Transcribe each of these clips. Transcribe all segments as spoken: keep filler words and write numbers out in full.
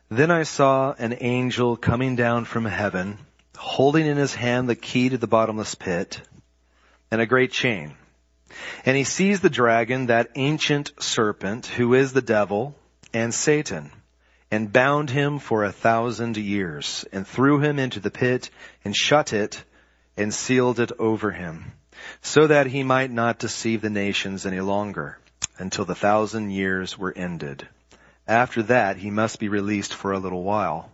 Then I saw an angel coming down from heaven, holding in his hand the key to the bottomless pit and a great chain. And he seized the dragon, that ancient serpent, who is the devil and Satan, and bound him for a thousand years, and threw him into the pit, and shut it, and sealed it over him, so that he might not deceive the nations any longer, until the thousand years were ended. After that, he must be released for a little while.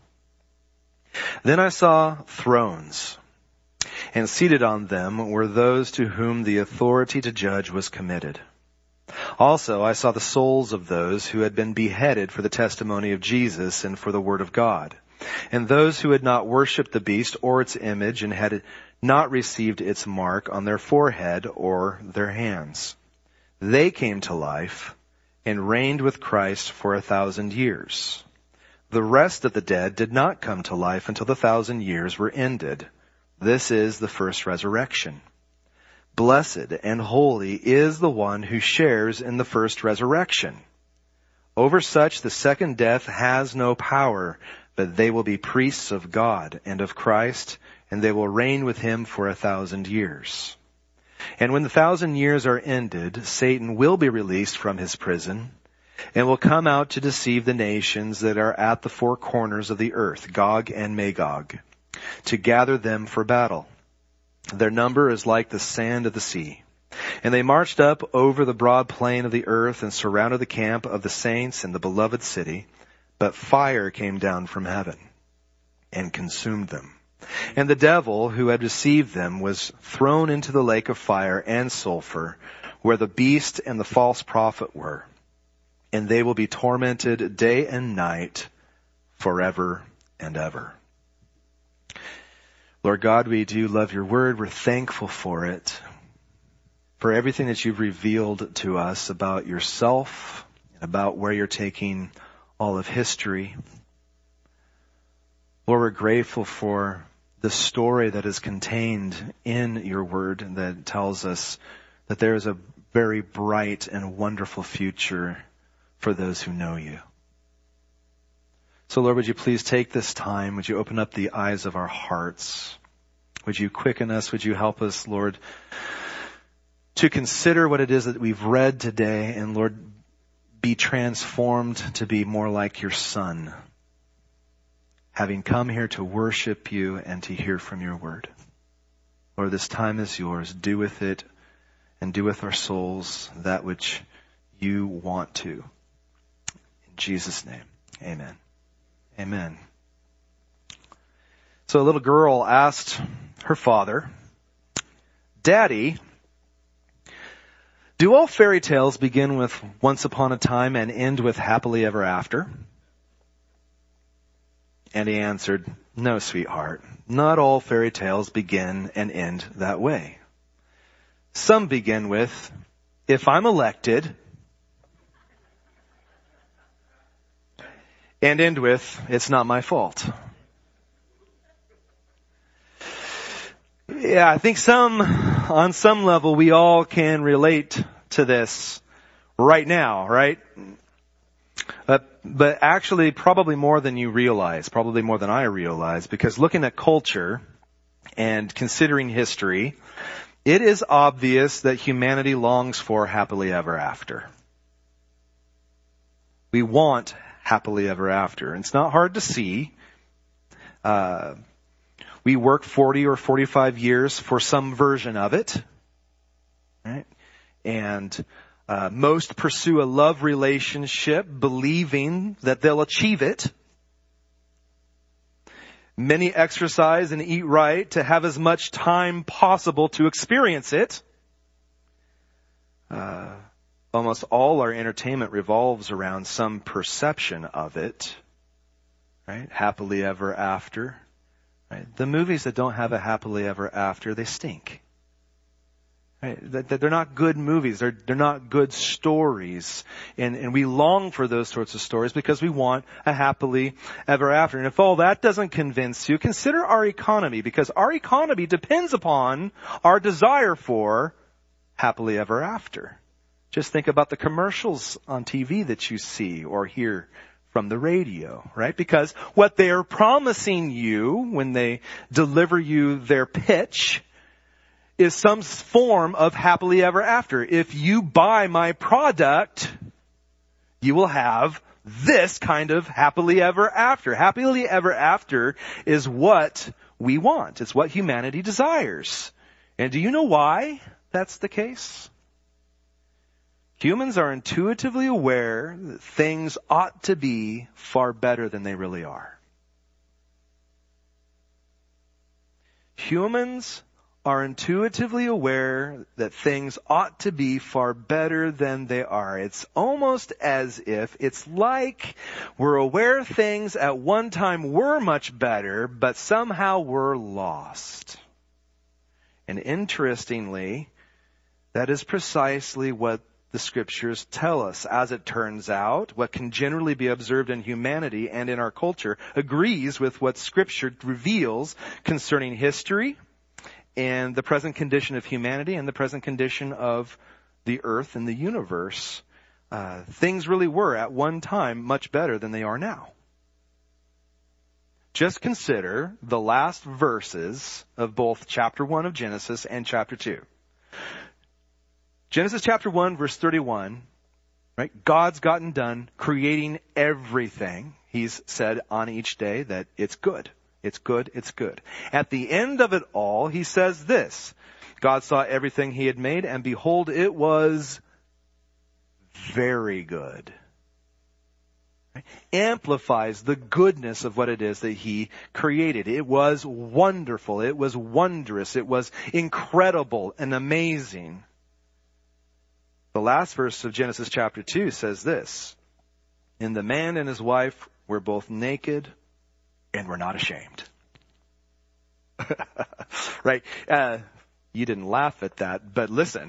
Then I saw thrones, and seated on them were those to whom the authority to judge was committed. Also, I saw the souls of those who had been beheaded for the testimony of Jesus and for the word of God, and those who had not worshipped the beast or its image and had not received its mark on their forehead or their hands. They came to life and reigned with Christ for a thousand years. The rest of the dead did not come to life until the thousand years were ended. This is the first resurrection. Blessed and holy is the one who shares in the first resurrection. Over such the second death has no power, but they will be priests of God and of Christ, and they will reign with him for a thousand years. And when the thousand years are ended, Satan will be released from his prison and will come out to deceive the nations that are at the four corners of the earth, Gog and Magog, to gather them for battle. Their number is like the sand of the sea. And they marched up over the broad plain of the earth and surrounded the camp of the saints and the beloved city. But fire came down from heaven and consumed them. And the devil who had deceived them was thrown into the lake of fire and sulfur, where the beast and the false prophet were. And they will be tormented day and night forever and ever. Lord God, we do love your word. We're thankful for it, for everything that you've revealed to us about yourself, about where you're taking all of history. Lord, we're grateful for the story that is contained in your word that tells us that there is a very bright and wonderful future for those who know you. So Lord, would you please take this time? Would you open up the eyes of our hearts? Would you quicken us? Would you help us, Lord, to consider what it is that we've read today, and Lord, be transformed to be more like your Son, having come here to worship you and to hear from your word. Lord, this time is yours. Do with it and do with our souls that which you want to. In Jesus' name, amen. Amen. So a little girl asked her father, "Daddy, do all fairy tales begin with once upon a time and end with happily ever after?" And he answered, "No, sweetheart, not all fairy tales begin and end that way. Some begin with, if I'm elected, and end with, it's not my fault." Yeah, I think some, on some level, we all can relate to this right now, right? Uh, but actually, probably more than you realize, probably more than I realize, because looking at culture and considering history, it is obvious that humanity longs for happily ever after. We want happily ever after. And it's not hard to see. Uh, we work forty or forty-five years for some version of it, right? And uh, most pursue a love relationship believing that they'll achieve it. Many exercise and eat right to have as much time possible to experience it. Uh, almost all our entertainment revolves around some perception of it, right? Happily ever after. Right? The movies that don't have a happily ever after, they stink. Right? They're not good movies. They're, they're not good stories. And, and we long for those sorts of stories because we want a happily ever after. And if all that doesn't convince you, consider our economy, because our economy depends upon our desire for happily ever after. Just think about the commercials on T V that you see or hear from the radio, right? Because what they are promising you when they deliver you their pitch is some form of happily ever after. If you buy my product, you will have this kind of happily ever after. Happily ever after is what we want. It's what humanity desires. And do you know why that's the case? Humans are intuitively aware that things ought to be far better than they really are. Humans are intuitively aware that things ought to be far better than they are. It's almost as if, it's like we're aware things at one time were much better, but somehow were lost. And interestingly, that is precisely what the Scriptures tell us. As it turns out, what can generally be observed in humanity and in our culture agrees with what Scripture reveals concerning history and the present condition of humanity and the present condition of the earth and the universe. Uh, things really were at one time much better than they are now. Just consider the last verses of both chapter one of Genesis and chapter two. Genesis chapter one, verse thirty-one, right? God's gotten done creating everything. He's said on each day that it's good. It's good, it's good. At the end of it all, he says this: God saw everything he had made, and behold, it was very good. Right? Amplifies the goodness of what it is that he created. It was wonderful. It was wondrous. It was incredible and amazing. The last verse of Genesis chapter two says this: and the man and his wife were both naked and were not ashamed. Right? Uh, you didn't laugh at that, but listen.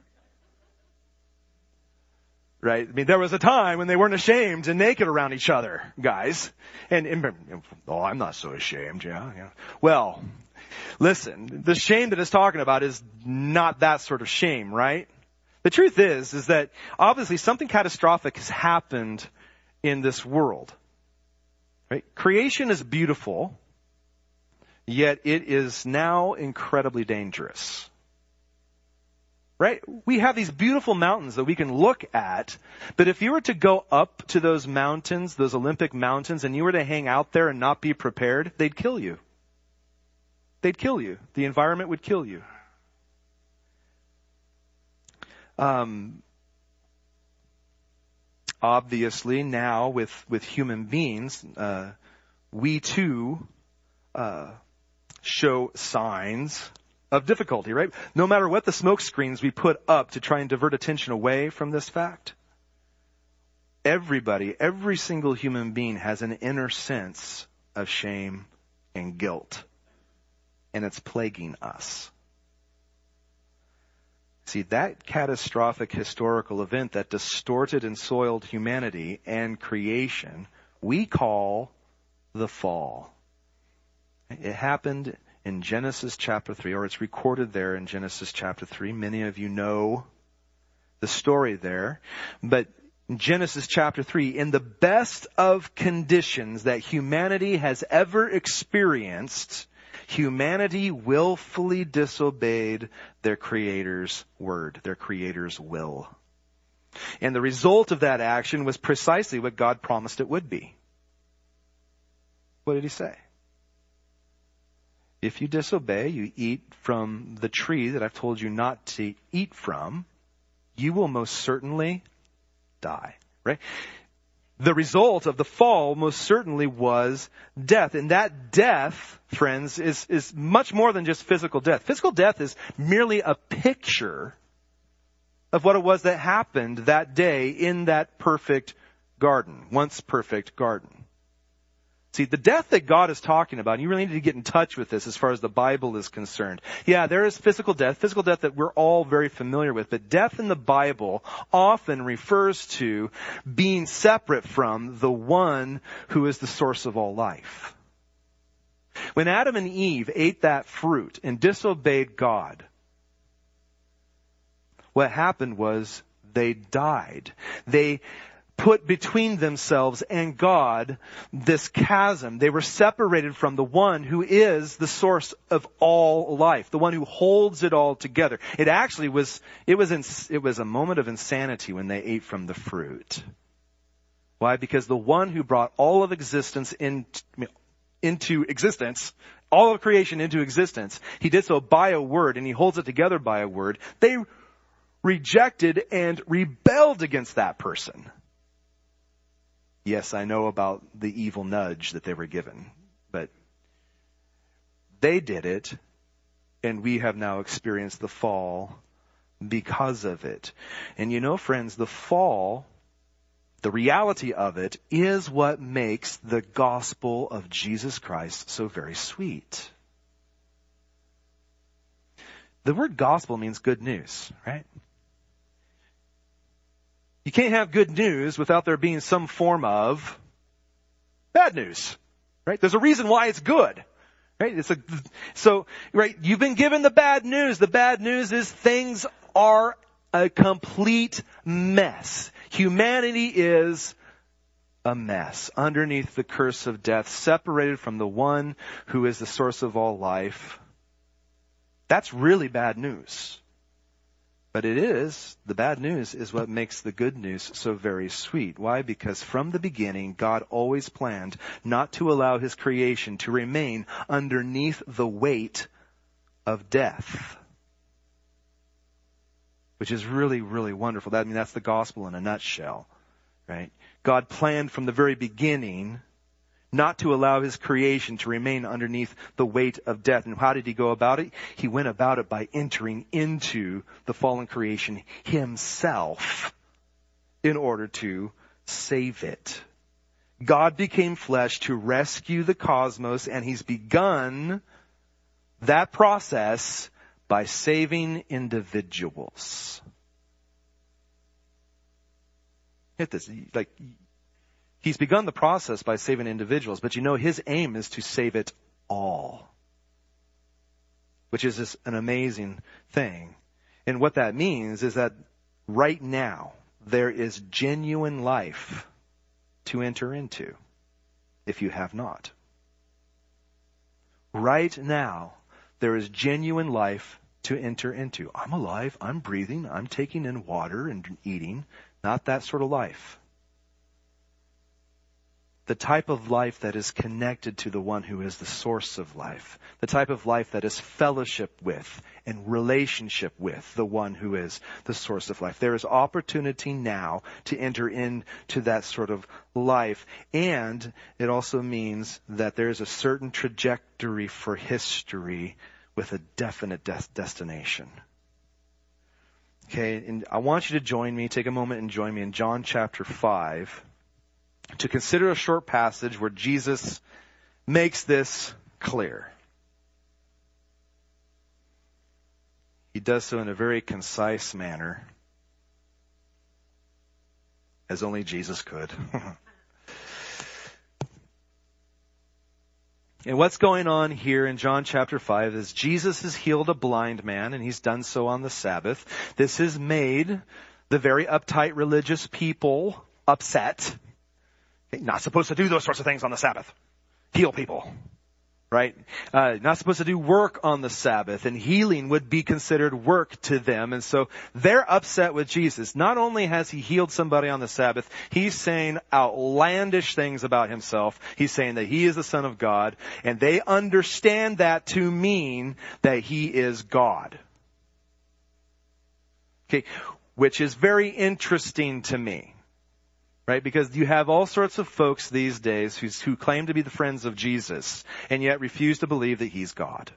Right? I mean, there was a time when they weren't ashamed and naked around each other, guys. And, and oh, I'm not so ashamed, yeah, yeah. Well, listen, the shame that it's talking about is not that sort of shame, right? The truth is, is that obviously something catastrophic has happened in this world. Right? Creation is beautiful, yet it is now incredibly dangerous. Right? We have these beautiful mountains that we can look at, but if you were to go up to those mountains, those Olympic mountains, and you were to hang out there and not be prepared, they'd kill you. They'd kill you. The environment would kill you. Um, obviously, now with, with human beings, uh, we too uh, show signs of difficulty, right? No matter what the smoke screens we put up to try and divert attention away from this fact, everybody, every single human being has an inner sense of shame and guilt, and it's plaguing us. See, that catastrophic historical event that distorted and soiled humanity and creation, we call the fall. It happened in Genesis chapter three, or it's recorded there in Genesis chapter three. Many of you know the story there. But in Genesis chapter three, in the best of conditions that humanity has ever experienced, humanity willfully disobeyed their Creator's word, their Creator's will. And the result of that action was precisely what God promised it would be. What did he say? If you disobey, you eat from the tree that I've told you not to eat from, you will most certainly die. Right? The result of the fall most certainly was death. And that death, friends, is, is much more than just physical death. Physical death is merely a picture of what it was that happened that day in that perfect garden, once perfect garden. See, the death that God is talking about, and you really need to get in touch with this as far as the Bible is concerned. Yeah, there is physical death, physical death that we're all very familiar with, but death in the Bible often refers to being separate from the one who is the source of all life. When Adam and Eve ate that fruit and disobeyed God, what happened was they died. They put between themselves and God this chasm. They were separated from the one who is the source of all life, the one who holds it all together. It actually was, it was, in, it was a moment of insanity when they ate from the fruit. Why? Because the one who brought all of existence in, into existence, all of creation into existence, he did so by a word, and he holds it together by a word. They rejected and rebelled against that person. Yes, I know about the evil nudge that they were given, but they did it, and we have now experienced the fall because of it. And you know, friends, the fall, the reality of it, is what makes the gospel of Jesus Christ so very sweet. The word gospel means good news, right? You can't have good news without there being some form of bad news, right? There's a reason why it's good, right? It's a, so, right, you've been given the bad news. The bad news is things are a complete mess. Humanity is a mess underneath the curse of death, separated from the one who is the source of all life. That's really bad news. But it is, the bad news is what makes the good news so very sweet. Why? Because from the beginning, God always planned not to allow his creation to remain underneath the weight of death. Which is really, really wonderful. That, I mean, that's the gospel in a nutshell, right? God planned from the very beginning not to allow his creation to remain underneath the weight of death. And how did he go about it? He went about it by entering into the fallen creation himself in order to save it. God became flesh to rescue the cosmos, and he's begun that process by saving individuals. Get this, like, he's begun the process by saving individuals, but you know his aim is to save it all. Which is just an amazing thing. And what that means is that right now there is genuine life to enter into if you have not. Right now there is genuine life to enter into. I'm alive, I'm breathing, I'm taking in water and eating. Not that sort of life. The type of life that is connected to the one who is the source of life. The type of life that is fellowship with and relationship with the one who is the source of life. There is opportunity now to enter into that sort of life. And it also means that there is a certain trajectory for history with a definite des- destination. Okay, and I want you to join me, take a moment and join me in John chapter five to consider a short passage where Jesus makes this clear. He does so in a very concise manner, as only Jesus could. And what's going on here in John chapter five is Jesus has healed a blind man, and he's done so on the Sabbath. This has made the very uptight religious people upset. Okay, not supposed to do those sorts of things on the Sabbath. Heal people. Right? Uh, not supposed to do work on the Sabbath, and healing would be considered work to them. And so they're upset with Jesus. Not only has he healed somebody on the Sabbath, he's saying outlandish things about himself. He's saying that he is the Son of God, and they understand that to mean that he is God. Okay, which is very interesting to me. Right? Because you have all sorts of folks these days who's, who claim to be the friends of Jesus and yet refuse to believe that he's God.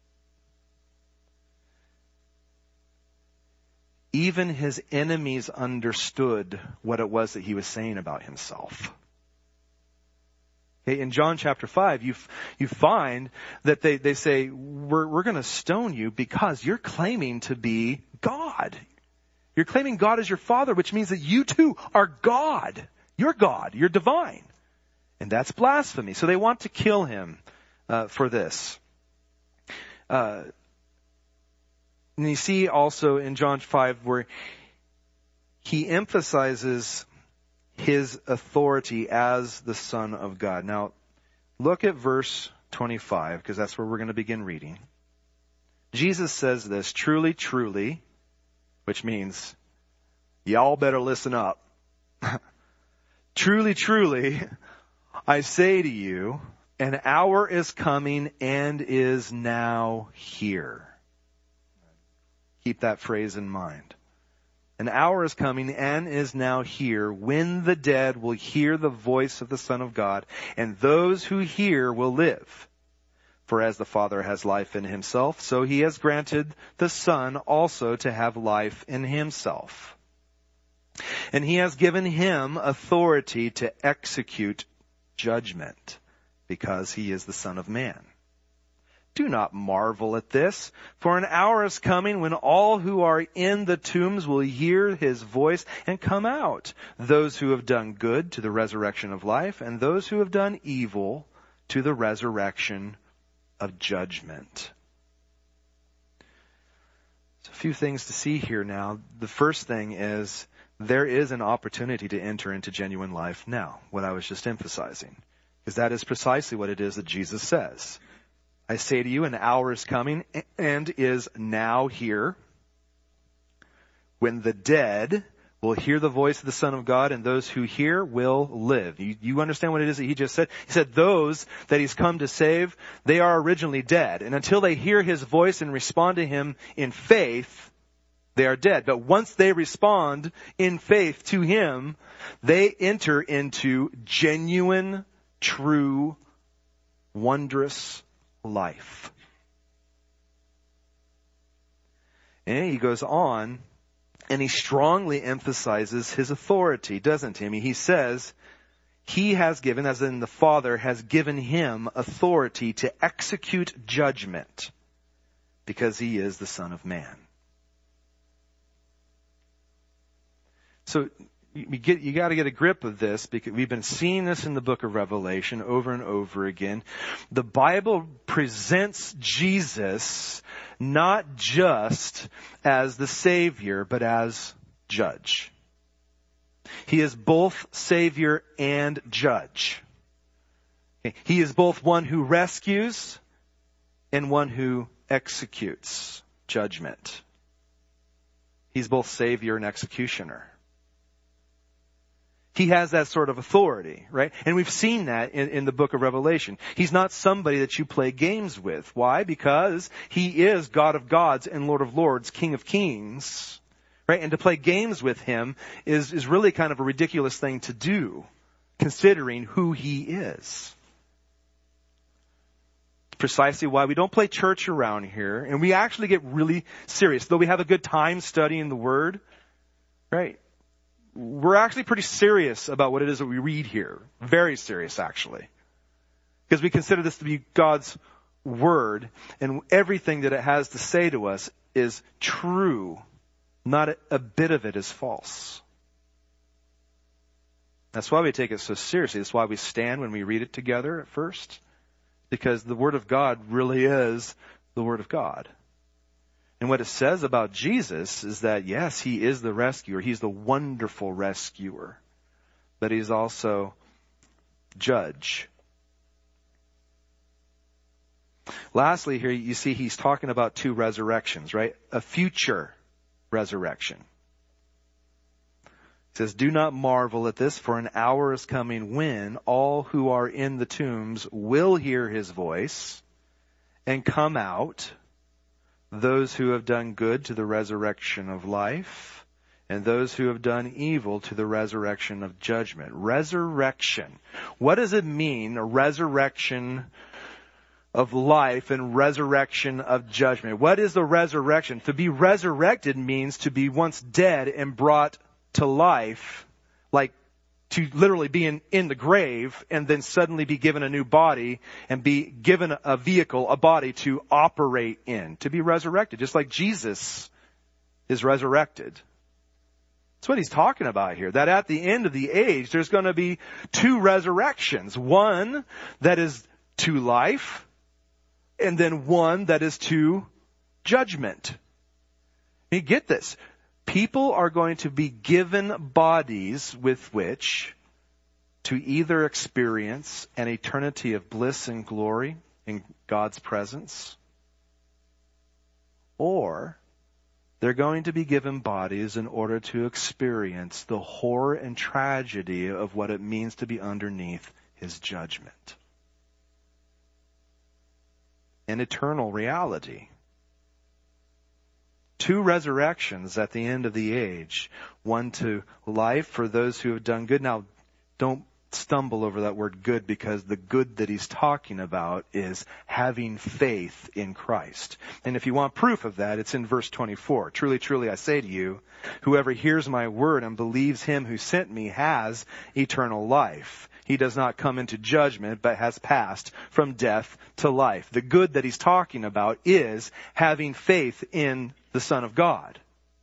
Even his enemies understood what it was that he was saying about himself. Okay, in John chapter five, you you find that they, they say, we're, we're going to stone you because you're claiming to be God. You're claiming God as your Father, which means that you too are God. You're God. You're divine. And that's blasphemy. So they want to kill him uh, for this. Uh, and you see also in John five where he emphasizes his authority as the Son of God. Now, look at verse twenty-five, because that's where we're going to begin reading. Jesus says this, truly, truly, which means, y'all better listen up. Truly, truly, I say to you, an hour is coming and is now here. Keep that phrase in mind. An hour is coming and is now here when the dead will hear the voice of the Son of God, and those who hear will live. For as the Father has life in himself, so he has granted the Son also to have life in himself. And he has given him authority to execute judgment, because he is the Son of Man. Do not marvel at this, for an hour is coming when all who are in the tombs will hear his voice and come out, those who have done good to the resurrection of life, and those who have done evil to the resurrection of judgment. So a few things to see here now. The first thing is there is an opportunity to enter into genuine life now, what I was just emphasizing, because that is precisely what it is that Jesus says. I say to you, an hour is coming and is now here when the dead will hear the voice of the Son of God, and those who hear will live. You, you understand what it is that he just said? He said those that he's come to save, they are originally dead. And until they hear his voice and respond to him in faith, they are dead. But once they respond in faith to him, they enter into genuine, true, wondrous life. And he goes on, and he strongly emphasizes his authority, doesn't he? I mean, he says he has given, as in the Father has given him authority to execute judgment, because he is the Son of Man. So you get, you got to get a grip of this, because we've been seeing this in the book of Revelation over and over again. The Bible presents Jesus not just as the Savior, but as Judge. He is both Savior and Judge. He is both one who rescues and one who executes judgment. He's both Savior and executioner. He has that sort of authority, right? And we've seen that in, in the book of Revelation. He's not somebody that you play games with. Why? Because he is God of gods and Lord of lords, King of kings, right? And to play games with him is, is really kind of a ridiculous thing to do, considering who he is. Precisely why we don't play church around here, and we actually get really serious. Though we have a good time studying the Word, right? We're actually pretty serious about what it is that we read here. Very serious, actually. Because we consider this to be God's Word, and everything that it has to say to us is true. Not a, a bit of it is false. That's why we take it so seriously. That's why we stand when we read it together at first. Because the Word of God really is the Word of God. And what it says about Jesus is that, yes, he is the rescuer. He's the wonderful rescuer. But he's also judge. Lastly, here you see he's talking about two resurrections, right? A future resurrection. He says, do not marvel at this, for an hour is coming when all who are in the tombs will hear his voice and come out, those who have done good to the resurrection of life, and those who have done evil to the resurrection of judgment. Resurrection. What does it mean, a resurrection of life and resurrection of judgment? What is the resurrection? To be resurrected means to be once dead and brought to life, like to literally be in, in the grave and then suddenly be given a new body and be given a vehicle, a body to operate in, to be resurrected, just like Jesus is resurrected. That's what he's talking about here, that at the end of the age, there's going to be two resurrections. One that is to life, and then one that is to judgment. You get this. People are going to be given bodies with which to either experience an eternity of bliss and glory in God's presence, or they're going to be given bodies in order to experience the horror and tragedy of what it means to be underneath His judgment. An eternal reality. Two resurrections at the end of the age. One to life for those who have done good. Now, don't stumble over that word good, because the good that he's talking about is having faith in Christ. And if you want proof of that, it's in verse twenty-four. Truly, truly, I say to you, whoever hears my word and believes him who sent me has eternal life. He does not come into judgment, but has passed from death to life. The good that he's talking about is having faith in the Son of God.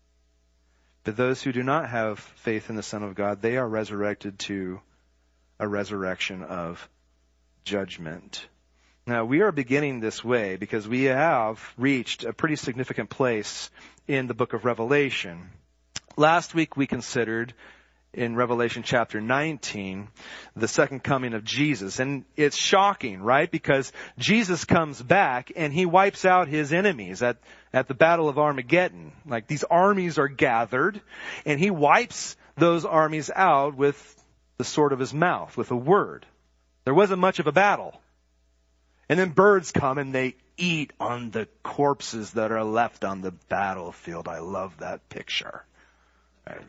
But those who do not have faith in the Son of God, they are resurrected to a resurrection of judgment. Now, we are beginning this way because we have reached a pretty significant place in the book of Revelation. Last week we considered in Revelation chapter nineteen the second coming of Jesus. And it's shocking, right? Because Jesus comes back and he wipes out his enemies at, at the Battle of Armageddon. Like, these armies are gathered and he wipes those armies out with the sword of his mouth, with a word. There wasn't much of a battle. And then birds come and they eat on the corpses that are left on the battlefield. I love that picture. Right?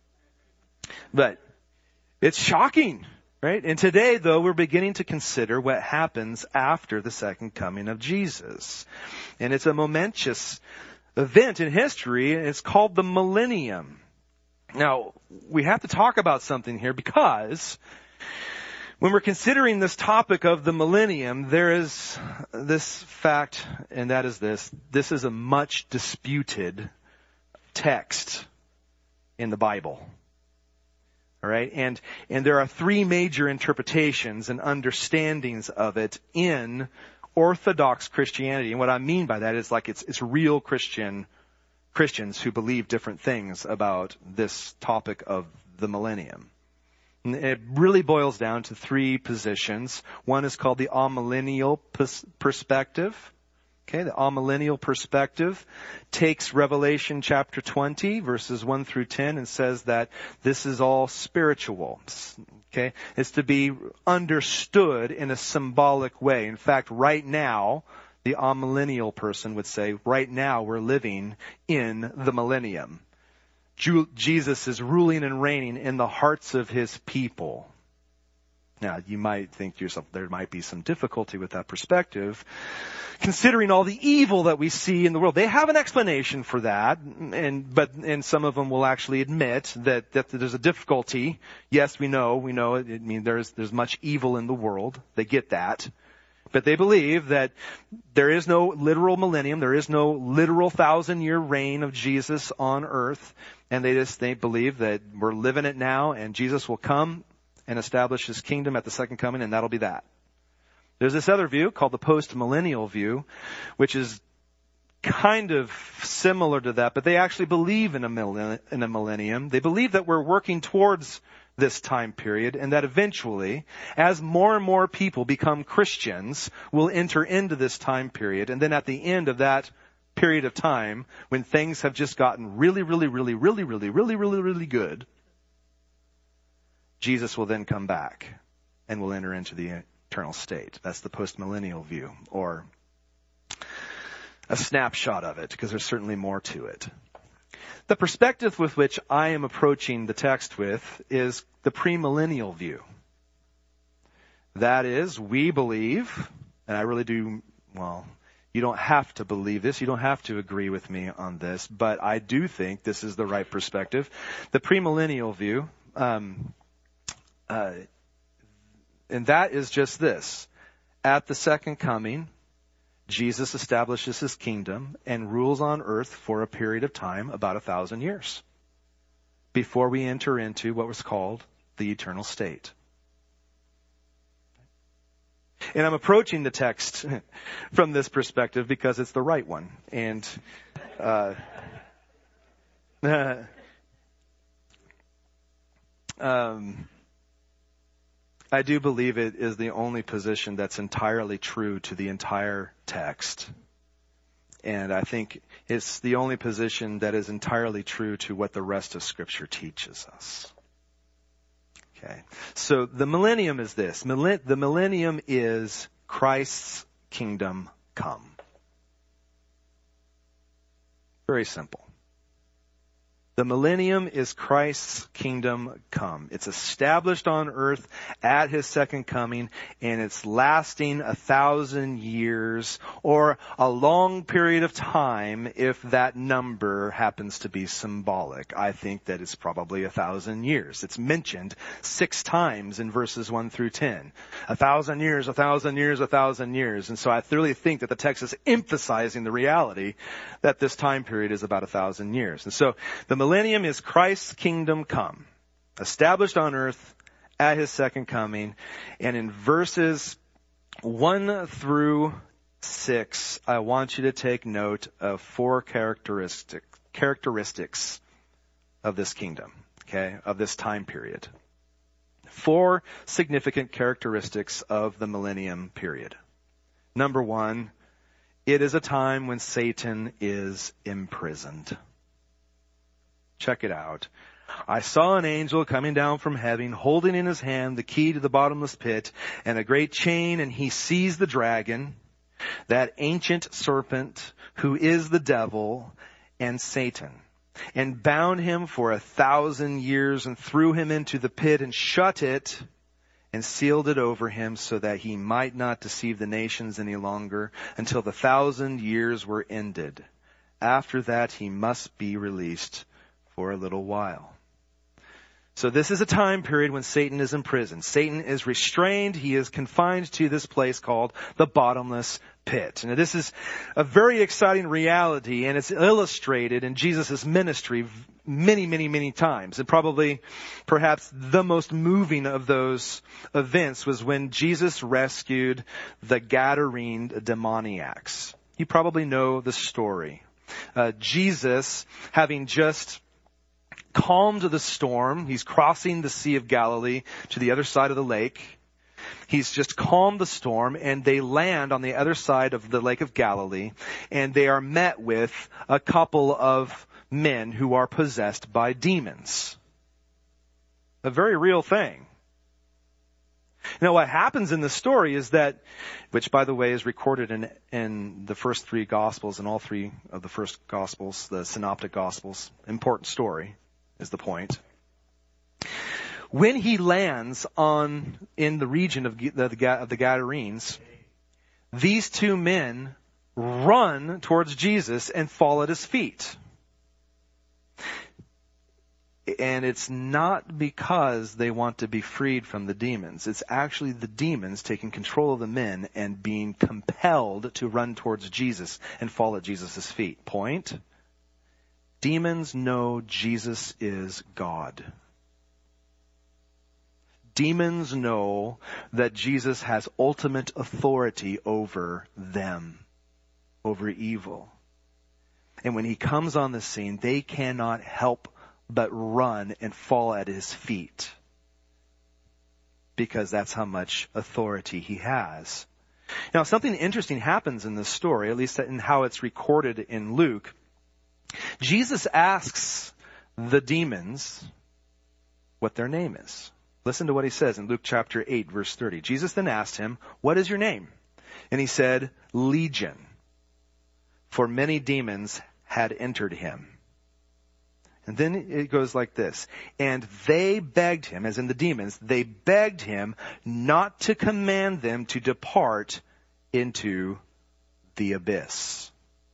But it's shocking, right? And today, though, we're beginning to consider what happens after the second coming of Jesus. And it's a momentous event in history, and it's called the millennium. Now, we have to talk about something here, because when we're considering this topic of the millennium, there is this fact, and that is this. This is a much disputed text in the Bible. All right? And, and there are three major interpretations and understandings of it in Orthodox Christianity. And what I mean by that is like it's, it's real Christian Christians who believe different things about this topic of the millennium. And it really boils down to three positions. One is called the amillennial perspective. Okay, the amillennial perspective takes Revelation chapter twenty, verses one through ten, and says that this is all spiritual. Okay, it's to be understood in a symbolic way. In fact, right now, the amillennial person would say, right now we're living in the millennium. Jesus is ruling and reigning in the hearts of his people. Now, you might think to yourself, there might be some difficulty with that perspective, considering all the evil that we see in the world. They have an explanation for that, and but and some of them will actually admit that, that there's a difficulty. Yes, we know, we know. I mean, there's there's much evil in the world. They get that. But they believe that there is no literal millennium, there is no literal thousand-year reign of Jesus on earth, and they just they believe that we're living it now, and Jesus will come and establish his kingdom at the second coming, and that'll be that. There's this other view called the post-millennial view, which is kind of similar to that, but they actually believe in a millenn- in a millennium. They believe that we're working towards this time period, and that eventually, as more and more people become Christians, we'll enter into this time period. And then at the end of that period of time, when things have just gotten really, really, really, really, really, really, really, really good, Jesus will then come back and will enter into the eternal state. That's the post-millennial view, or a snapshot of it, because there's certainly more to it. The perspective with which I am approaching the text with is the premillennial view. That is, we believe, and I really do, well, you don't have to believe this, you don't have to agree with me on this, but I do think this is the right perspective. The premillennial view, um, uh, and that is just this. At the second coming, Jesus establishes his kingdom and rules on earth for a period of time, about a thousand years, before we enter into what was called the eternal state. And I'm approaching the text from this perspective because it's the right one. And uh, um, I do believe it is the only position that's entirely true to the entire text. And I think it's the only position that is entirely true to what the rest of Scripture teaches us. Okay. So the millennium is this. Millen- the millennium is Christ's kingdom come. Very simple. The millennium is Christ's kingdom come. It's established on earth at his second coming, and it's lasting a thousand years or a long period of time if that number happens to be symbolic. I think that it's probably a thousand years. It's mentioned six times in verses one through ten. A thousand years, a thousand years, a thousand years. And so I really think that the text is emphasizing the reality that this time period is about a thousand years. And so the millennium is Christ's kingdom come, established on earth at his second coming. And in verses one through six, I want you to take note of four characteristic, characteristics of this kingdom, okay, of this time period. Four significant characteristics of the millennium period. Number one, it is a time when Satan is imprisoned. Check it out. I saw an angel coming down from heaven, holding in his hand the key to the bottomless pit and a great chain, and he seized the dragon, that ancient serpent who is the devil and Satan, and bound him for a thousand years and threw him into the pit and shut it and sealed it over him so that he might not deceive the nations any longer until the thousand years were ended. After that, he must be released for a little while. So this is a time period when Satan is imprisoned. Satan is restrained. He is confined to this place called the bottomless pit. And this is a very exciting reality, and it's illustrated in Jesus' ministry many, many, many times. And probably, perhaps the most moving of those events was when Jesus rescued the Gadarene demoniacs. You probably know the story. Uh, Jesus, having just calmed the storm. He's crossing the Sea of Galilee to the other side of the lake. He's just calmed the storm, and they land on the other side of the Lake of Galilee, and they are met with a couple of men who are possessed by demons. A very real thing. Now, what happens in the story is that, which by the way is recorded in, in the first three Gospels, in all three of the first Gospels, the Synoptic Gospels, important story is the point. When he lands on in the region of the, the, of the Gadarenes, these two men run towards Jesus and fall at his feet. And it's not because they want to be freed from the demons. It's actually the demons taking control of the men and being compelled to run towards Jesus and fall at Jesus' feet. Point. Demons know Jesus is God. Demons know that Jesus has ultimate authority over them, over evil. And when he comes on the scene, they cannot help but run and fall at his feet, because that's how much authority he has. Now, something interesting happens in this story, at least in how it's recorded in Luke. Jesus asks the demons what their name is. Listen to what he says in Luke chapter eight, verse thirty. Jesus then asked him, "What is your name?" And he said, "Legion," for many demons had entered him. And then it goes like this. And they begged him, as in the demons, they begged him not to command them to depart into the abyss.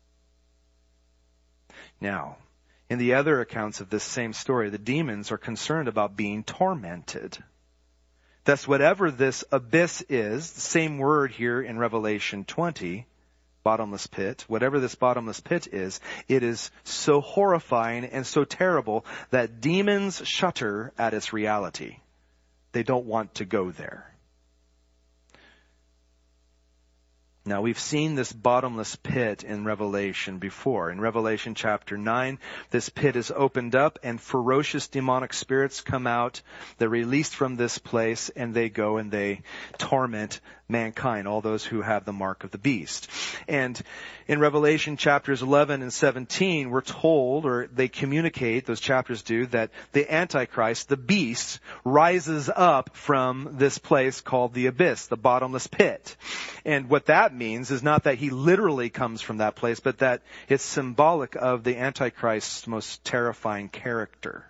Now, in the other accounts of this same story, the demons are concerned about being tormented. Thus, whatever this abyss is, the same word here in Revelation twenty, bottomless pit, whatever this bottomless pit is, it is so horrifying and so terrible that demons shudder at its reality. They don't want to go there. Now, we've seen this bottomless pit in Revelation before. In Revelation chapter nine, this pit is opened up and ferocious demonic spirits come out. They're released from this place and they go and they torment mankind, all those who have the mark of the beast. And in Revelation chapters eleven and seventeen, we're told, or they communicate, those chapters do, that the Antichrist, the beast, rises up from this place called the abyss, the bottomless pit. And what that means is not that he literally comes from that place, but that it's symbolic of the Antichrist's most terrifying character.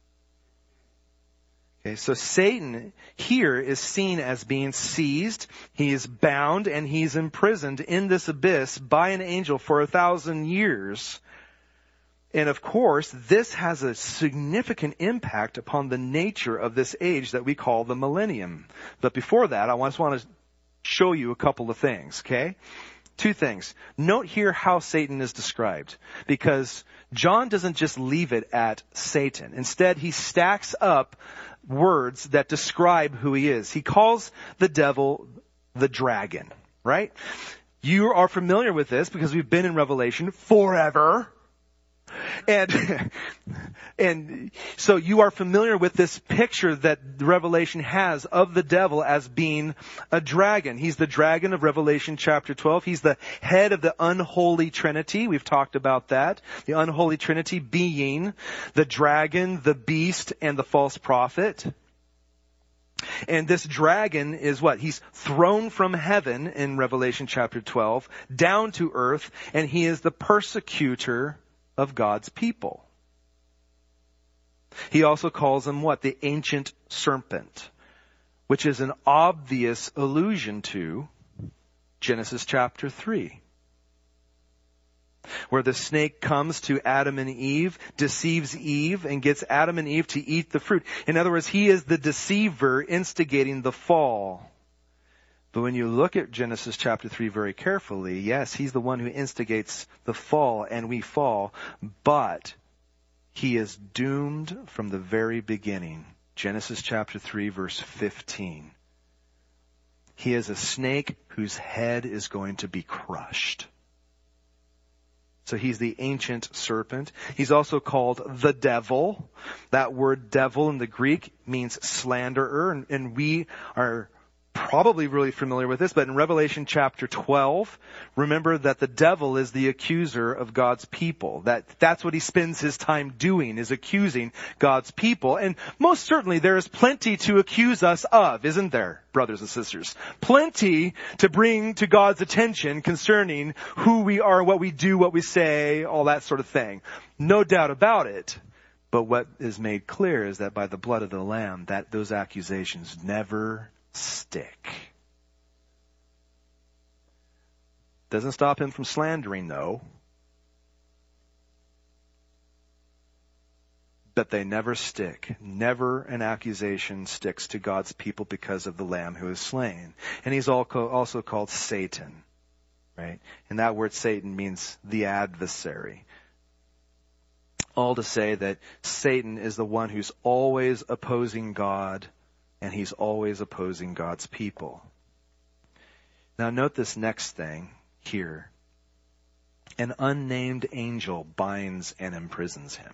Okay, so Satan here is seen as being seized, he is bound, and he's imprisoned in this abyss by an angel for a thousand years. And of course, this has a significant impact upon the nature of this age that we call the millennium. But before that, I just want to show you a couple of things, okay? Two things. Note here how Satan is described, because John doesn't just leave it at Satan. Instead, he stacks up words that describe who he is. He calls the devil the dragon, right? You are familiar with this because we've been in Revelation forever. And, and so you are familiar with this picture that Revelation has of the devil as being a dragon. He's the dragon of Revelation chapter twelve. He's the head of the unholy trinity. We've talked about that. The unholy trinity being the dragon, the beast, and the false prophet. And this dragon is what? He's thrown from heaven in Revelation chapter twelve down to earth, and he is the persecutor of God's people. He also calls him what? The ancient serpent, which is an obvious allusion to Genesis chapter three, where the snake comes to Adam and Eve, deceives Eve, and gets Adam and Eve to eat the fruit. In other words, he is the deceiver instigating the fall. But when you look at Genesis chapter three very carefully, yes, he's the one who instigates the fall and we fall, but he is doomed from the very beginning. Genesis chapter three verse fifteen. He is a snake whose head is going to be crushed. So he's the ancient serpent. He's also called the devil. That word devil in the Greek means slanderer, and, and we are probably really familiar with this, but in Revelation chapter twelve, remember that the devil is the accuser of God's people. That, that's what he spends his time doing, is accusing God's people. And most certainly there is plenty to accuse us of, isn't there, brothers and sisters? Plenty to bring to God's attention concerning who we are, what we do, what we say, all that sort of thing. No doubt about it. But what is made clear is that by the blood of the Lamb, that those accusations never stick. Doesn't stop him from slandering, though. But they never stick. Never an accusation sticks to God's people because of the Lamb who is slain. And he's also called Satan, right? And that word Satan means the adversary. All to say that Satan is the one who's always opposing God, and he's always opposing God's people. Now note this next thing here. An unnamed angel binds and imprisons him.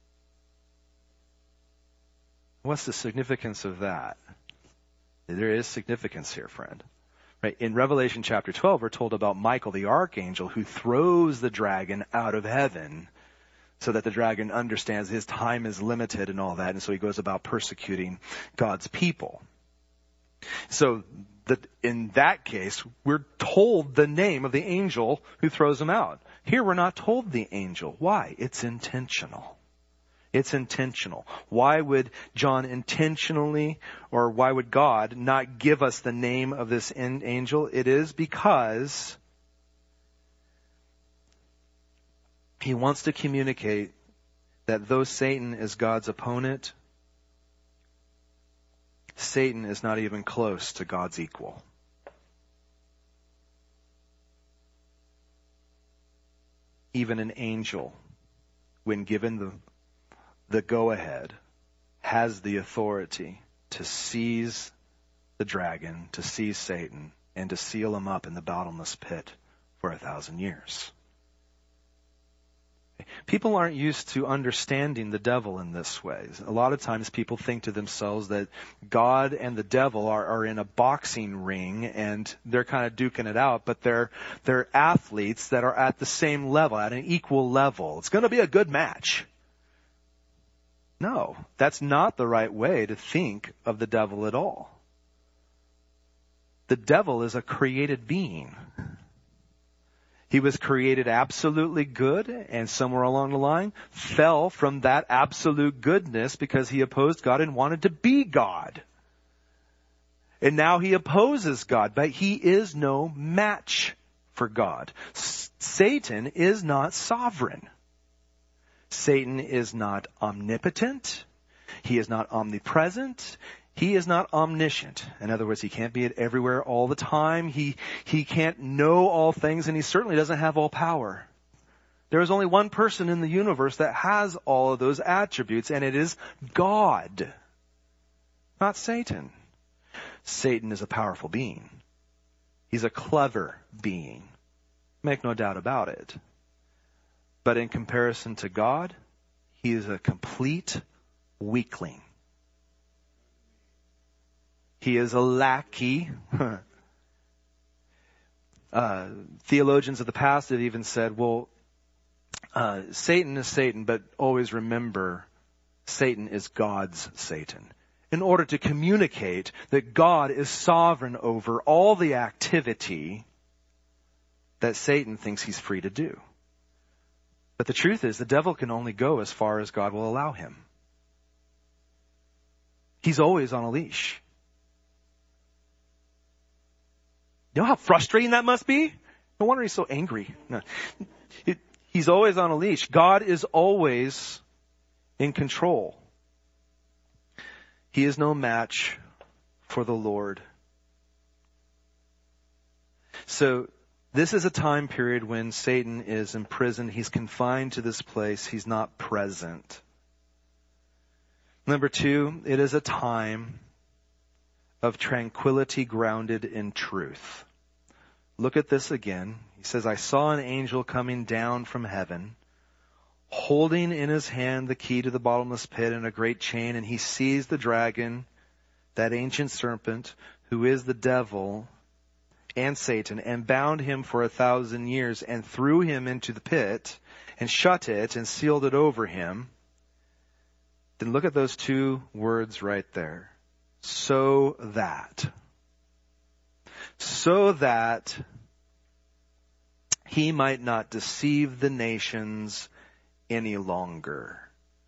What's the significance of that? There is significance here, friend. Right? In Revelation chapter twelve, we're told about Michael the archangel who throws the dragon out of heaven, so that the dragon understands his time is limited and all that. And so he goes about persecuting God's people. So that in that case, we're told the name of the angel who throws him out. Here we're not told the angel. Why? It's intentional. It's intentional. Why would John intentionally, or why would God not give us the name of this angel? It is because he wants to communicate that though Satan is God's opponent, Satan is not even close to God's equal. Even an angel, when given the, the go-ahead, has the authority to seize the dragon, to seize Satan, and to seal him up in the bottomless pit for a thousand years. People aren't used to understanding the devil in this way. A lot of times people think to themselves that God and the devil are, are in a boxing ring and they're kind of duking it out, but they're, they're athletes that are at the same level, at an equal level. It's going to be a good match. No, that's not the right way to think of the devil at all. The devil is a created being. He was created absolutely good, and somewhere along the line fell from that absolute goodness because he opposed God and wanted to be God. And now he opposes God, but he is no match for God. S- Satan is not sovereign. Satan is not omnipotent. He is not omnipresent. He is not omniscient. In other words, he can't be everywhere all the time. He, he can't know all things, and he certainly doesn't have all power. There is only one person in the universe that has all of those attributes, and it is God, not Satan. Satan is a powerful being. He's a clever being. Make no doubt about it. But in comparison to God, he is a complete weakling. He is a lackey. uh, theologians of the past have even said, well, uh, Satan is Satan, but always remember, Satan is God's Satan. In order to communicate that God is sovereign over all the activity that Satan thinks he's free to do. But the truth is, the devil can only go as far as God will allow him. He's always on a leash. You know how frustrating that must be? No wonder he's so angry. No. It, he's always on a leash. God is always in control. He is no match for the Lord. So this is a time period when Satan is imprisoned. He's confined to this place. He's not present. Number two, it is a time of tranquility grounded in truth. Look at this again. He says, I saw an angel coming down from heaven, holding in his hand the key to the bottomless pit and a great chain, and he seized the dragon, that ancient serpent, who is the devil and Satan, and bound him for a thousand years, and threw him into the pit, and shut it, and sealed it over him. Then look at those two words right there. So that. So that he might not deceive the nations any longer.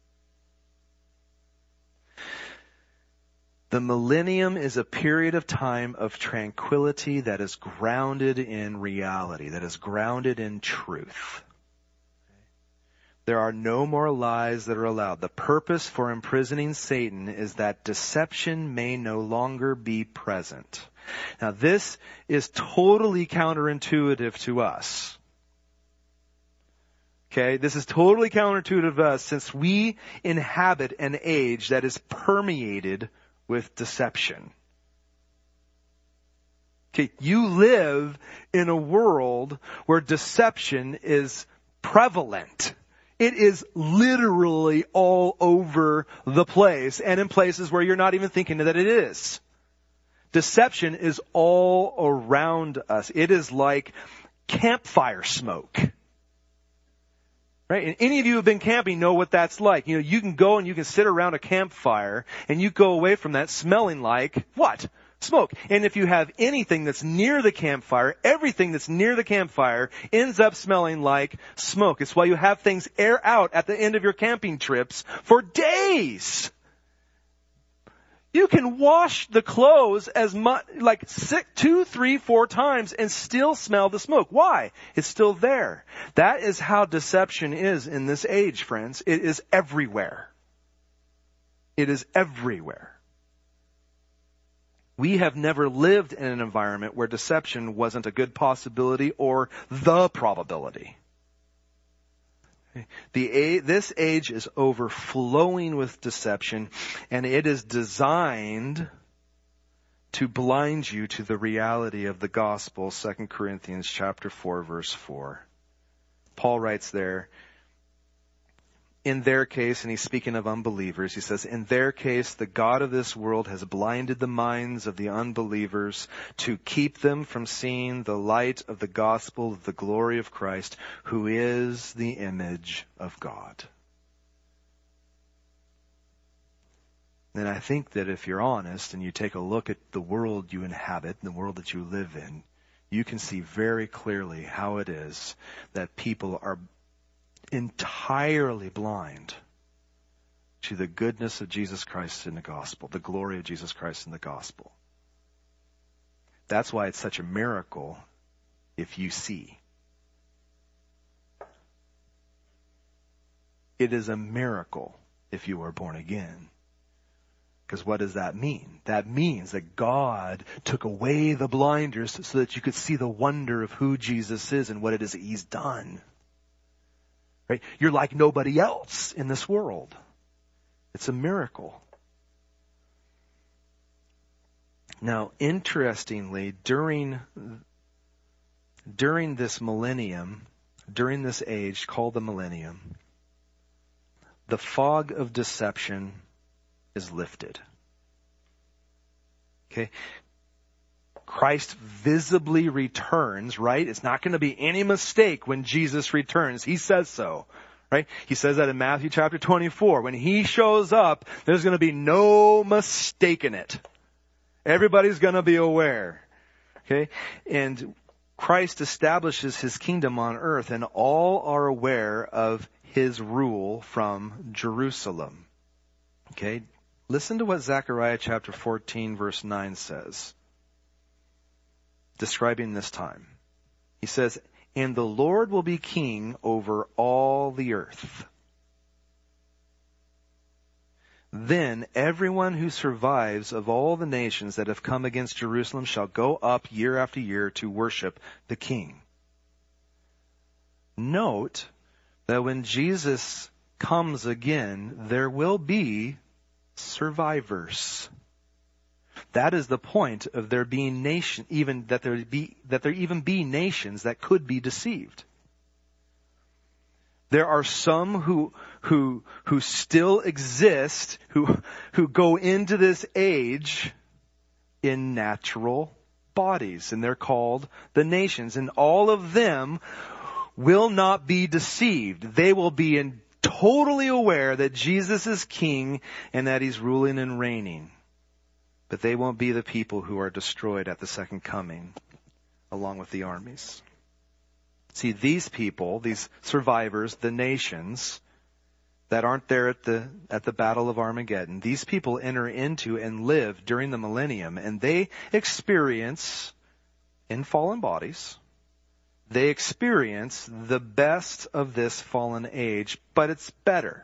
The millennium is a period of time of tranquility that is grounded in reality, that is grounded in truth. There are no more lies that are allowed. The purpose for imprisoning Satan is that deception may no longer be present. Now, this is totally counterintuitive to us. Okay, this is totally counterintuitive to us since we inhabit an age that is permeated with deception. Okay, you live in a world where deception is prevalent. It is literally all over the place and in places where you're not even thinking that it is. Deception is all around us. It is like campfire smoke. Right? And any of you who have been camping know what that's like. You know, you can go and you can sit around a campfire and you go away from that smelling like what? Smoke. And if you have anything that's near the campfire, everything that's near the campfire ends up smelling like smoke. It's why you have things air out at the end of your camping trips for days. You can wash the clothes as much, like six, two, three, four times and still smell the smoke. Why? It's still there. That is how deception is in this age, friends. It is everywhere. It is everywhere. We have never lived in an environment where deception wasn't a good possibility or the probability. The, this age is overflowing with deception, and it is designed to blind you to the reality of the gospel, Second Corinthians chapter four, verse four. Paul writes there, in their case, and he's speaking of unbelievers, he says, in their case, the God of this world has blinded the minds of the unbelievers to keep them from seeing the light of the gospel of the glory of Christ, who is the image of God. And I think that if you're honest and you take a look at the world you inhabit, the world that you live in, you can see very clearly how it is that people are entirely blind to the goodness of Jesus Christ in the gospel, the glory of Jesus Christ in the gospel. That's why it's such a miracle if you see. It is a miracle if you are born again. Because what does that mean? That means that God took away the blinders so that you could see the wonder of who Jesus is and what it is that He's done. Right? You're like nobody else in this world. It's a miracle. Now, interestingly, during, during this millennium, during this age called the millennium, the fog of deception is lifted. Okay? Christ visibly returns, right? It's not going to be any mistake when Jesus returns. He says so, right? He says that in Matthew chapter twenty-four. When He shows up, there's going to be no mistake in it. Everybody's going to be aware. Okay? And Christ establishes His kingdom on earth, and all are aware of His rule from Jerusalem. Okay? Listen to what Zechariah chapter fourteen verse nine says, describing this time. He says, and the Lord will be king over all the earth. Then everyone who survives of all the nations that have come against Jerusalem shall go up year after year to worship the king. Note that when Jesus comes again, there will be survivors. That is the point of there being nation, even that there be that there even be nations that could be deceived. There are some who who who still exist, who who go into this age in natural bodies, and they're called the nations, and all of them will not be deceived. They will be in totally aware that Jesus is king and that He's ruling and reigning. But they won't be the people who are destroyed at the second coming, along with the armies. See, these people, these survivors, the nations that aren't there at the at the Battle of Armageddon, these people enter into and live during the millennium, and they experience, in fallen bodies, they experience the best of this fallen age, but it's better.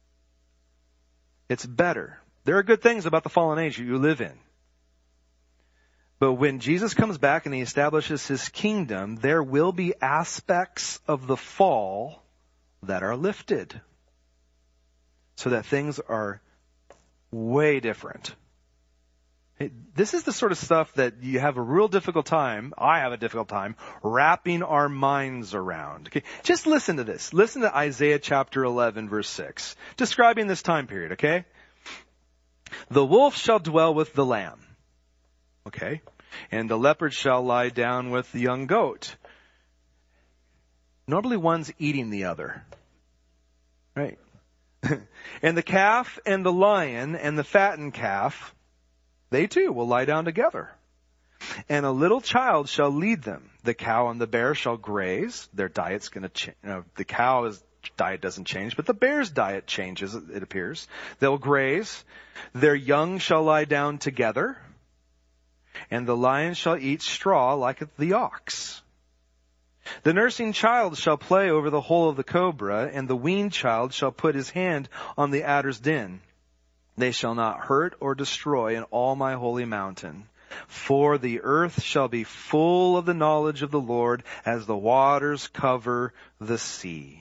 It's better. There are good things about the fallen age that you live in. But when Jesus comes back and He establishes His kingdom, there will be aspects of the fall that are lifted. So that things are way different. This is the sort of stuff that you have a real difficult time, I have a difficult time, wrapping our minds around. Okay? Just listen to this. Listen to Isaiah chapter eleven, verse six, describing this time period, okay? The wolf shall dwell with the lamb. Okay? And the leopard shall lie down with the young goat. Normally one's eating the other. Right? And the calf and the lion and the fattened calf, they too will lie down together. And a little child shall lead them. The cow and the bear shall graze. Their diet's going to change. You know, the cow's diet doesn't change, but the bear's diet changes, it appears. They'll graze. Their young shall lie down together. And the lion shall eat straw like the ox. The nursing child shall play over the hole of the cobra, and the weaned child shall put his hand on the adder's den. They shall not hurt or destroy in all my holy mountain. For the earth shall be full of the knowledge of the Lord as the waters cover the sea.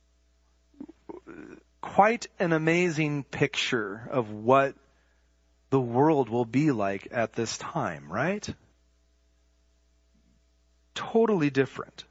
Quite an amazing picture of what the world will be like at this time, right? Totally different.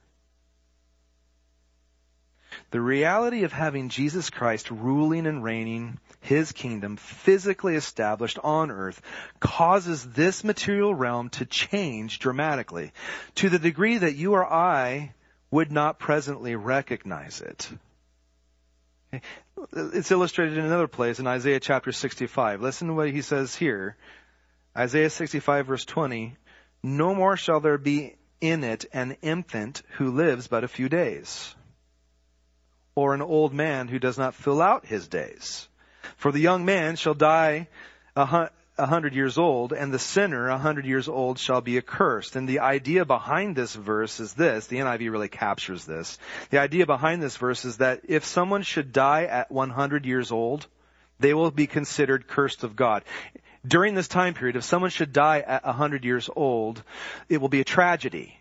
The reality of having Jesus Christ ruling and reigning his kingdom physically established on earth causes this material realm to change dramatically to the degree that you or I would not presently recognize it. Okay. It's illustrated in another place in Isaiah chapter sixty-five. Listen to what he says here. Isaiah sixty-five verse twenty. No more shall there be in it an infant who lives but a few days, or an old man who does not fill out his days. For the young man shall die a hundred years old, and the sinner a hundred years old shall be accursed. And the idea behind this verse is this. The N I V really captures this. The idea behind this verse is that if someone should die at one hundred years old, they will be considered cursed of God. During this time period, if someone should die at one hundred years old, it will be a tragedy.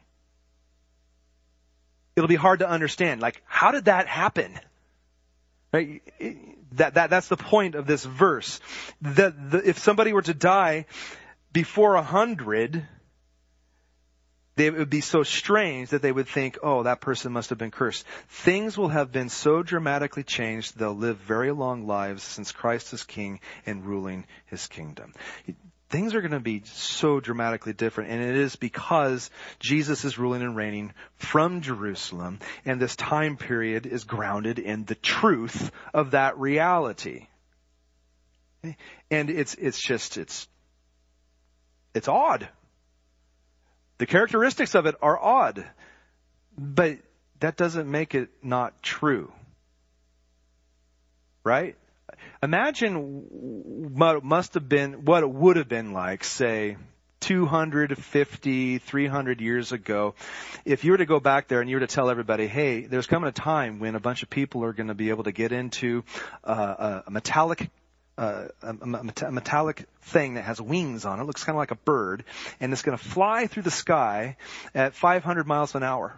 It'll be hard to understand. Like, how did that happen? Right? That, that, that's the point of this verse. That the, if somebody were to die before a hundred, it would be so strange that they would think, oh, that person must have been cursed. Things will have been so dramatically changed, they'll live very long lives since Christ is king and ruling his kingdom. Things are going to be so dramatically different, and it is because Jesus is ruling and reigning from Jerusalem, and this time period is grounded in the truth of that reality. And it's it's just it's it's odd. The characteristics of it are odd, but that doesn't make it not true. Right? Imagine what it must have been, what it would have been like, say, two hundred fifty, three hundred years ago, if you were to go back there and you were to tell everybody, hey, there's coming a time when a bunch of people are going to be able to get into uh, a metallic uh, a, a metallic thing that has wings on it, looks kind of like a bird, and it's going to fly through the sky at five hundred miles an hour.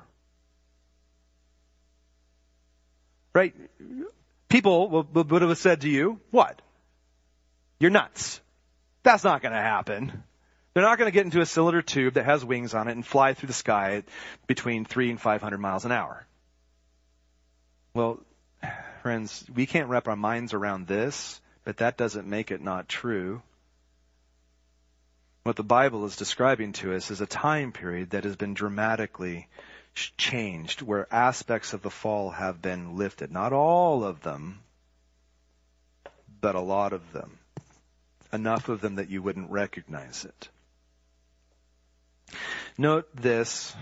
Right? People would have said to you, what? You're nuts. That's not going to happen. They're not going to get into a cylinder tube that has wings on it and fly through the sky at between three and five hundred miles an hour. Well, friends, we can't wrap our minds around this, but that doesn't make it not true. What the Bible is describing to us is a time period that has been dramatically changed, where aspects of the fall have been lifted. Not all of them, but a lot of them. Enough of them that you wouldn't recognize it. Note this.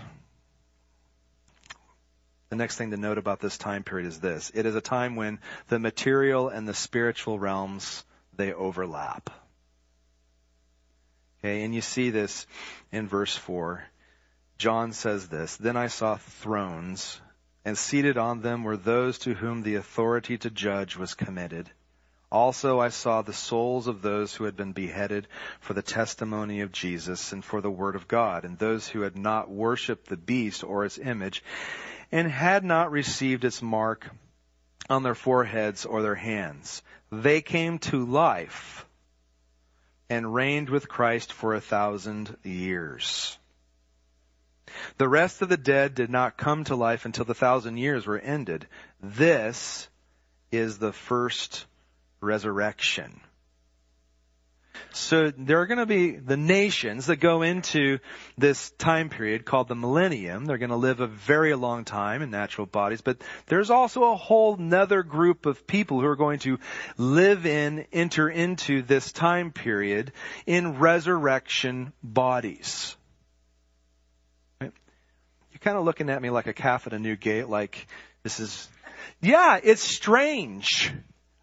The next thing to note about this time period is this. It is a time when the material and the spiritual realms, they overlap. Okay, and you see this in verse four. John says this, then I saw thrones, and seated on them were those to whom the authority to judge was committed. Also I saw the souls of those who had been beheaded for the testimony of Jesus and for the word of God, and those who had not worshipped the beast or its image, and had not received its mark on their foreheads or their hands. They came to life and reigned with Christ for a thousand years. The rest of the dead did not come to life until the thousand years were ended. This is the first resurrection. So there are going to be the nations that go into this time period called the millennium. They're going to live a very long time in natural bodies, but there's also a whole nother group of people who are going to live in, enter into this time period in resurrection bodies. Kind of looking at me like a calf at a new gate, like this is, yeah, it's strange.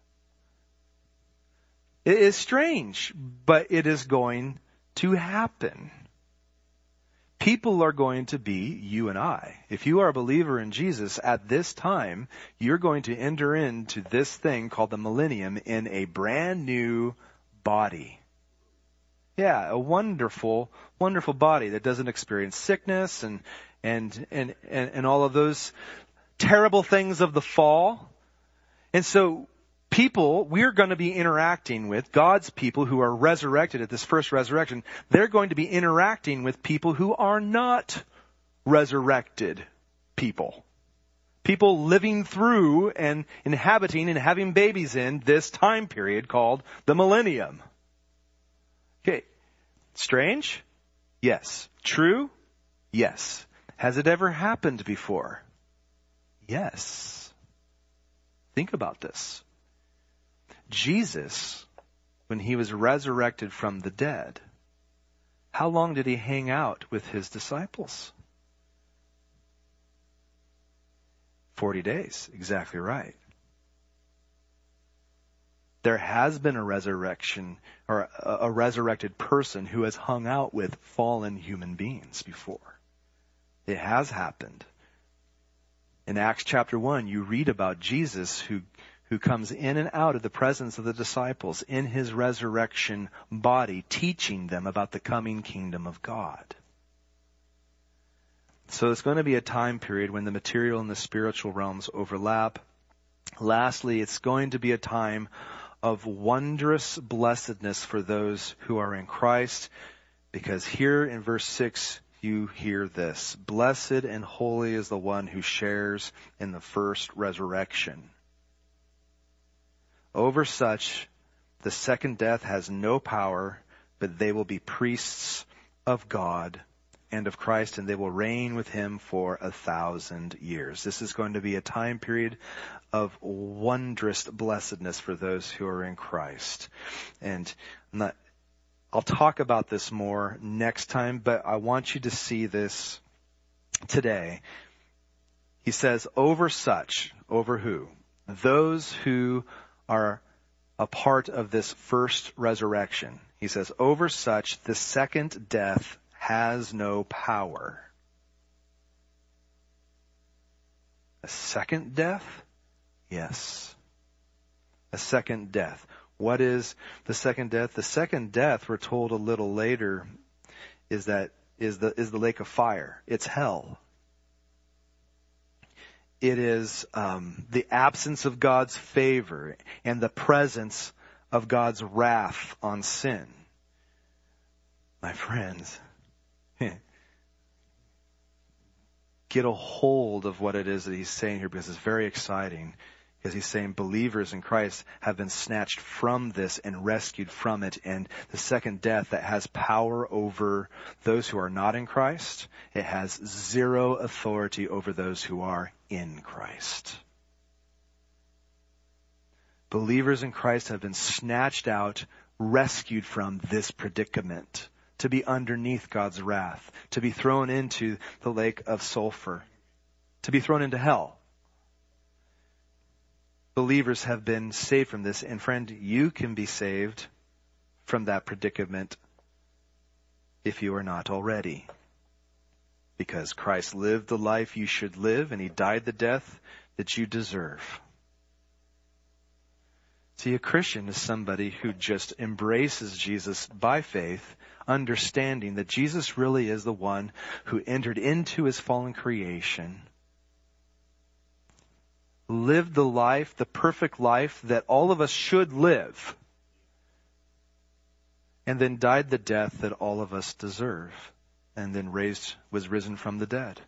It is strange, but it is going to happen. People are going to be you and I. If you are a believer in Jesus at this time, you're going to enter into this thing called the millennium in a brand new body. Yeah, a wonderful, wonderful body that doesn't experience sickness and And, and, and, and all of those terrible things of the fall. And so people we're going to be interacting with, God's people who are resurrected at this first resurrection, they're going to be interacting with people who are not resurrected people. People living through and inhabiting and having babies in this time period called the millennium. Okay. Strange? Yes. True? Yes. Has it ever happened before? Yes. Think about this. Jesus, when he was resurrected from the dead, how long did he hang out with his disciples? Forty days. Exactly right. There has been a resurrection or a, a resurrected person who has hung out with fallen human beings before. It has happened. In Acts chapter one, you read about Jesus who, who comes in and out of the presence of the disciples in his resurrection body, teaching them about the coming kingdom of God. So it's going to be a time period when the material and the spiritual realms overlap. Lastly, it's going to be a time of wondrous blessedness for those who are in Christ, because here in verse six, you hear this: blessed and holy is the one who shares in the first resurrection. Over such, the second death has no power, but they will be priests of God and of Christ, and they will reign with him for a thousand years. This is going to be a time period of wondrous blessedness for those who are in Christ. And I'm not, I'll talk about this more next time, but I want you to see this today. He says, over such, over who? Those who are a part of this first resurrection. He says, over such, the second death has no power. A second death? Yes. A second death. What is the second death? The second death, we're told a little later, is that is the is the lake of fire. It's hell. It is um, the absence of God's favor and the presence of God's wrath on sin. My friends, get a hold of what it is that he's saying here, because it's very exciting. Because he's saying believers in Christ have been snatched from this and rescued from it. And the second death that has power over those who are not in Christ, it has zero authority over those who are in Christ. Believers in Christ have been snatched out, rescued from this predicament, to be underneath God's wrath, to be thrown into the lake of sulfur, to be thrown into hell. Believers have been saved from this. And friend, you can be saved from that predicament if you are not already. Because Christ lived the life you should live, and he died the death that you deserve. See, a Christian is somebody who just embraces Jesus by faith, understanding that Jesus really is the one who entered into his fallen creation, lived the life, the perfect life that all of us should live, and then died the death that all of us deserve, and then raised, was risen from the dead.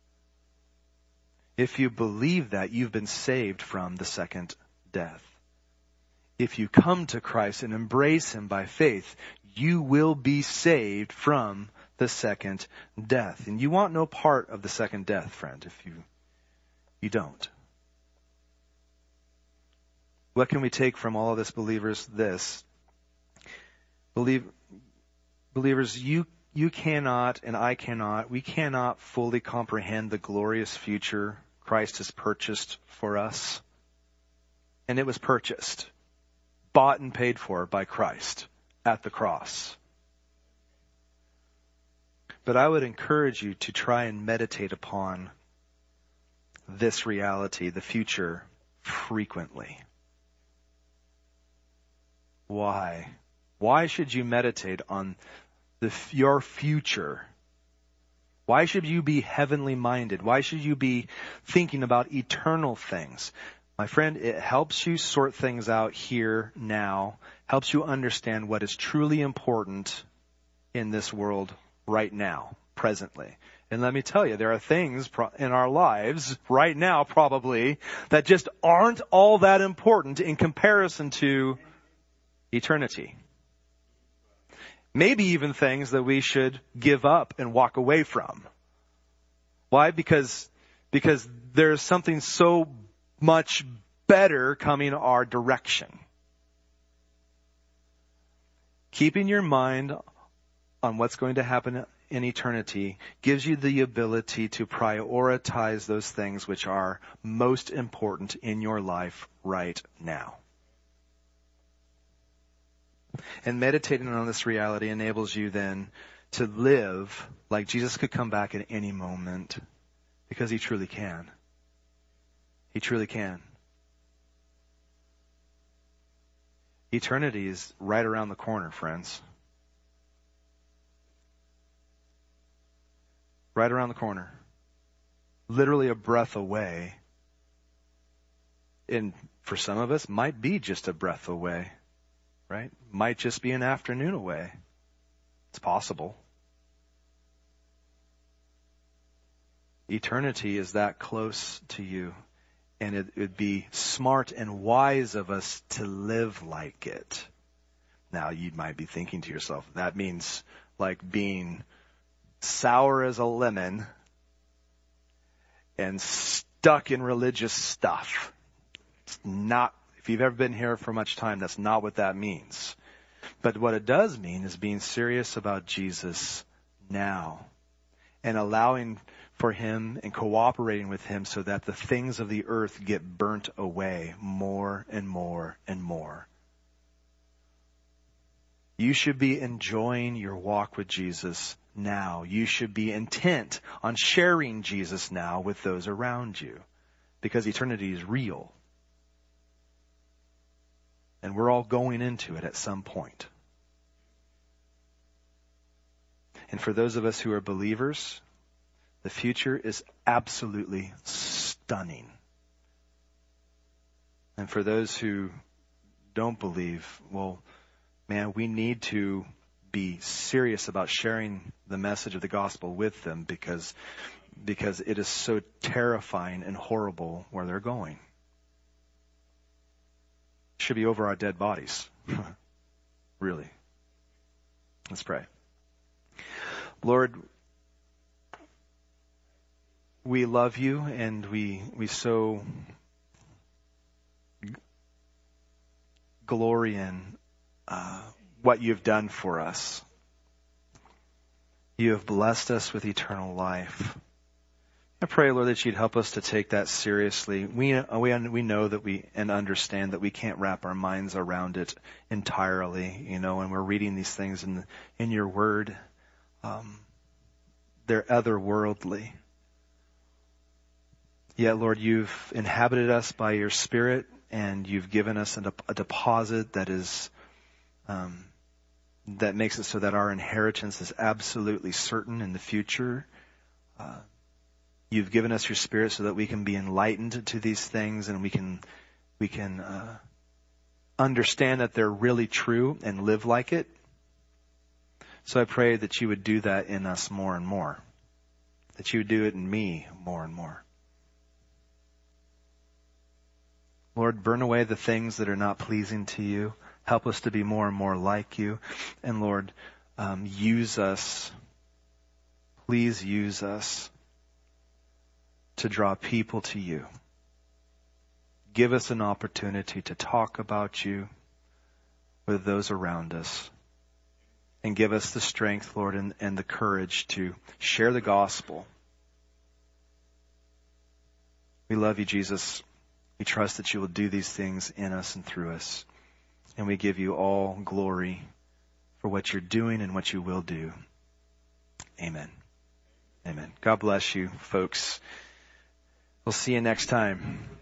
If you believe that, you've been saved from the second death. If you come to Christ and embrace him by faith, you will be saved from the second death. And you want no part of the second death, friend, if you, you don't. What can we take from all of this, believers? This. Believe, believers, you, you cannot and I cannot, we cannot fully comprehend the glorious future Christ has purchased for us. And it was purchased, bought and paid for by Christ at the cross. But I would encourage you to try and meditate upon this reality, the future, frequently. Why? Why should you meditate on the, your future? Why should you be heavenly minded? Why should you be thinking about eternal things? My friend, it helps you sort things out here now, helps you understand what is truly important in this world right now, presently. And let me tell you, there are things in our lives right now probably that just aren't all that important in comparison to eternity. Maybe even things that we should give up and walk away from. Why? Because, because there's something so much better coming our direction. Keeping your mind on what's going to happen in eternity gives you the ability to prioritize those things which are most important in your life right now. And meditating on this reality enables you then to live like Jesus could come back at any moment, because he truly can. He truly can. Eternity is right around the corner, friends. Right around the corner. Literally a breath away. And for some of us, might be just a breath away. Right? Might just be an afternoon away. It's possible. Eternity is that close to you. And it would be smart and wise of us to live like it. Now, you might be thinking to yourself, that means like being sour as a lemon and stuck in religious stuff. It's not, if you've ever been here for much time, that's not what that means. But what it does mean is being serious about Jesus now and allowing for him and cooperating with him so that the things of the earth get burnt away more and more and more. You should be enjoying your walk with Jesus now. You should be intent on sharing Jesus now with those around you, because eternity is real. And we're all going into it at some point. And for those of us who are believers, the future is absolutely stunning. And for those who don't believe, well, man, we need to be serious about sharing the message of the gospel with them, because, because it is so terrifying and horrible where they're going. It should be over our dead bodies. Really. Let's pray. Lord, we love you, and we we so glory in uh, what you've done for us. You have blessed us with eternal life. I pray, Lord, that you'd help us to take that seriously. We we we know that we and understand that we can't wrap our minds around it entirely. You know, when we're reading these things in in your word, um, they're otherworldly. Yet, Lord, you've inhabited us by your Spirit, and you've given us a, a deposit that is um, that makes it so that our inheritance is absolutely certain in the future. Uh, you've given us your Spirit so that we can be enlightened to these things, and we can we can uh, understand that they're really true and live like it. So I pray that you would do that in us more and more, that you would do it in me more and more. Lord, burn away the things that are not pleasing to you. Help us to be more and more like you. And Lord, um, use us. Please use us to draw people to you. Give us an opportunity to talk about you with those around us. And give us the strength, Lord, and, and the courage to share the gospel. We love you, Jesus. We trust that you will do these things in us and through us. And we give you all glory for what you're doing and what you will do. Amen. Amen. God bless you, folks. We'll see you next time.